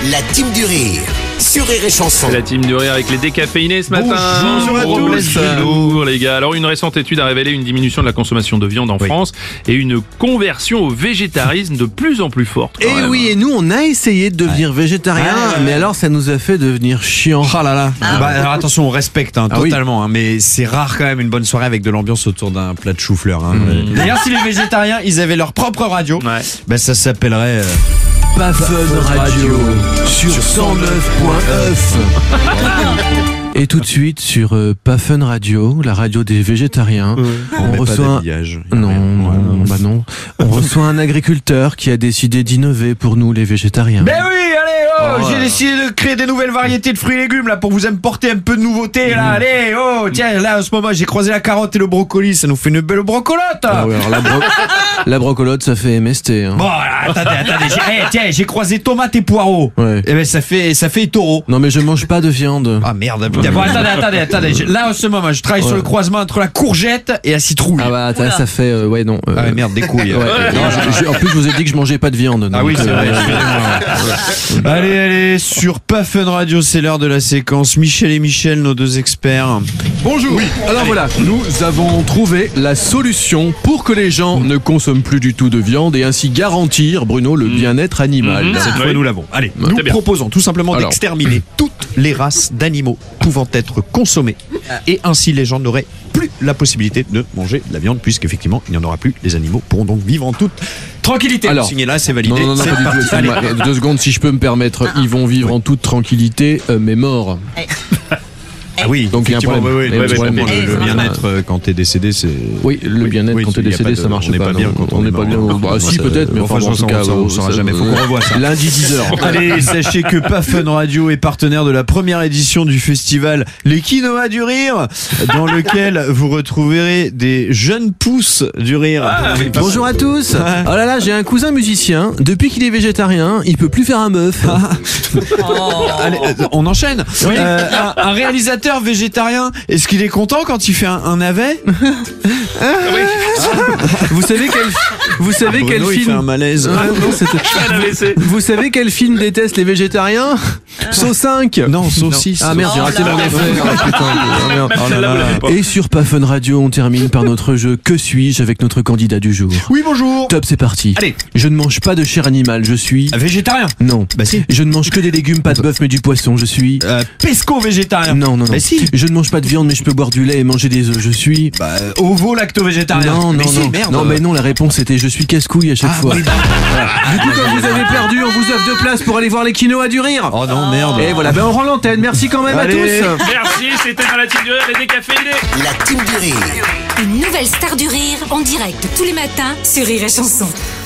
La team du rire sur Rire et Chanson. C'est la team du rire avec les décaféinés ce matin. Bonjour à tous. Bonjour les gars. Alors une récente étude a révélé une diminution de la consommation de viande en France et une conversion au végétarisme de plus en plus forte. Et oui, et nous on a essayé de devenir végétarien, mais alors ça nous a fait devenir chiant. Oh là là. Alors attention, on respecte oui. totalement, mais c'est rare quand même une bonne soirée avec de l'ambiance autour d'un plat de chou-fleur. D'ailleurs, si les végétariens ils avaient leur propre radio, ça s'appellerait Pas Fun Radio sur 109.9. Et tout de suite sur Pas Fun Radio, la radio des végétariens, on reçoit non. On reçoit un agriculteur qui a décidé d'innover pour nous les végétariens. Ben oui, allez, j'ai décidé de créer des nouvelles variétés de fruits et légumes là pour vous apporter un peu de nouveauté là. Allez, tiens, là en ce moment j'ai croisé la carotte et le brocoli, ça nous fait une belle brocolotte. Ah ouais, alors la brocolotte ça fait MST. Hein. Bon, attendez, j'ai croisé tomates et poireaux. Ouais. Et ben ça fait taureau. Non mais je mange pas de viande. Ah merde, putain. Bon, attendez. Là en ce moment, je travaille sur le croisement entre la courgette et la citrouille. Ah bah ça fait Ah ouais, merde, des couilles. Ouais. Non, en plus je vous ai dit que je mangeais pas de viande. Ah donc, oui, c'est vrai. Excusez-moi. Allez, sur Pas Fun Radio, c'est l'heure de la séquence. Michel et Michel, nos deux experts. Bonjour. Alors voilà, nous avons trouvé la solution pour que les gens ne consomment plus du tout de viande et ainsi garantir, Bruno, le bien-être animal. Cette fois, nous l'avons. Allez, Ouais, nous très bien. proposons tout simplement d'exterminer toutes les races d'animaux pouvant être consommés. Et ainsi, les gens n'auraient plus la possibilité de manger de la viande, puisqu'effectivement, il n'y en aura plus. Les animaux pourront donc vivre en toute tranquillité. Alors, Signez là, c'est validé. Non, C'est pas du parti. tout. Allez. Excuse-moi, 2 secondes, si je peux me permettre. Ils vont vivre en toute tranquillité, mais morts. Ah oui, Donc il y a un effectivement, problème. oui, Il y a un problème. le bien-être quand t'es décédé, c'est... Oui, le bien-être quand t'es il y a décédé, pas de- ça marche on n'est pas. pas bien non. quand On n'est pas bien. mort. Bah, si, Ça, peut-être, mais enfin, en tout cas, on saura jamais. Faut qu'on revoie ça. Lundi 10h. Allez, sachez que Pas Fun Radio est partenaire de la première édition du festival Les Quinoas du Rire, dans lequel vous retrouverez des jeunes pousses du rire. Bonjour à tous. Oh là là, j'ai un cousin musicien. Depuis qu'il est végétarien, il peut plus faire un bœuf. Allez, on enchaîne. Un réalisateur végétarien, est-ce qu'il est content quand il fait un navet? Vous savez quel Bruno, il fait film un malaise. Ah, non, c'était- Vous savez quel film déteste les végétariens? Saut 5. Non, saucisse. Ah merde, j'ai raté mon effet. Ah, putain, ah, merde. Oh là là. Et sur Pas Fun Radio, on termine par notre jeu Que suis-je avec notre candidat du jour. Oui, bonjour. Top, c'est parti. Allez. Je ne mange pas de chair animale, je suis... Végétarien. Non. Bah si. Je ne mange que des légumes, pas de bœuf mais du poisson, je suis... Pesco végétarien. Non. Bah si. Je ne mange pas de viande mais je peux boire du lait et manger des œufs, je suis... Ovo-lacto-végétarien. Non, Mais si, merde. non, mais non, la réponse était je suis casse-couille à chaque fois. oui. Du coup, comme vous avez perdu, on vous offre 2 places pour aller voir les quinoas du rire. Oh non, merde. Et voilà, on rend l'antenne. Merci quand même Allez. à tous. Merci, c'était dans la team du rire, les décaféinés. La team du rire. Une nouvelle star du rire en direct tous les matins sur Rire et Chanson.